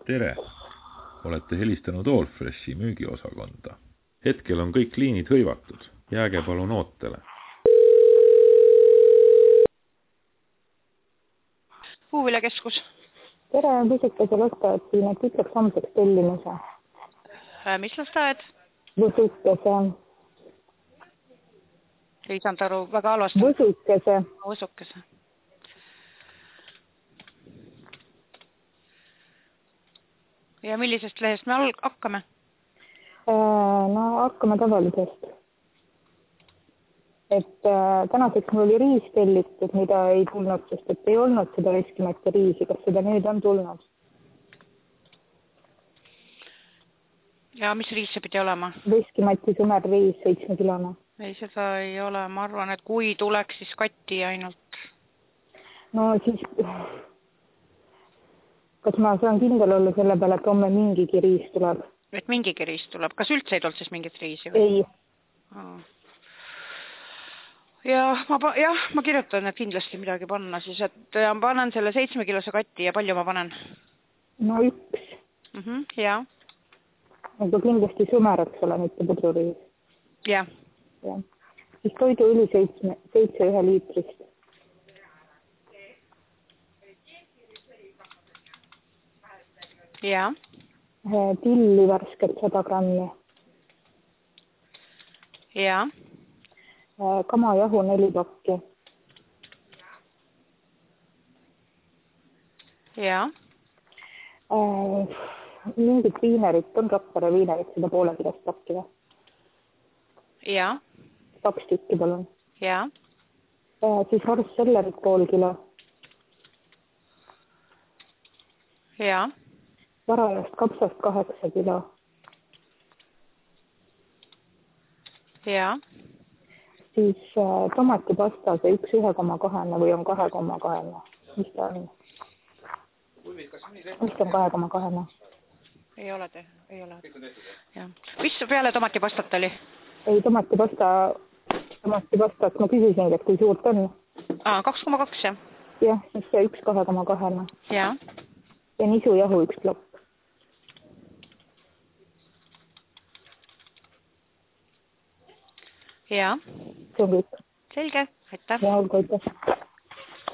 Tere! Olete helistanud Allfreshi müügiosakonda. Hetkel on kõik liinid hõivatud. Jääge palun ootele. Puuviljakeskus. Tere, Pusukese lasteaed siin, et ütleks homseks tellimuse. Mis lasteaed? Pusukese. Ei saanud aru, väga halvasti. Pusukese. Ja millisest lehest me hakkame? No hakkame tavalisest. Et tänaseks mul oli riis tellitud, mida ei tulnud, sest et ei olnud seda Veskimati riisi. Kas seda nüüd on tulnud? Ja mis riis see pidi olema? Veskimati sõmerriis 7-kilone. Ei, seda ei ole. Ma arvan, et kui tuleks, siis katti ainult. No siis... Kas ma saan kindel olla selle peale, et homme mingigi riis tuleb? Et mingigi riis tuleb. Kas üldse ei tulnud siis mingit riisi? Ei. Ja ma kirjutan, et kindlasti midagi panna siis, et ma panen selle 7-kilose katti ja palju ma panen? No 1. Ja. Aga kindlasti sõmeraks ole, mitte pudruriis. Ja. Siis toiduõli 7 1 liitrist. Ja. Tilli värsket 100 grammi. Ja. Kamajahu 4 pakki. Ja. Mingit viinerit, on Rakvere viinerit, seda poole kilest pakki või? Ja. 2 tükki, palun. Ja. Siis varssellerit pool kilo. Ja. Varajast kapsast 8 kilo. Ja. Siis tomatipasta, see 1,2 või on 2,2. Mis ta on? Mis on 2,2? Ei ole te, ei ole. Ja. Mis peale tomatipastat oli? Ei, tomatipastat ma küsisin, et kui suurt on. 2,2, jah? Jah, siis see 1,2. Ja. Ja nisujahu 1 plokk. Ja. See on kõik. Selge, aitäh. Ja olgu, aitäh.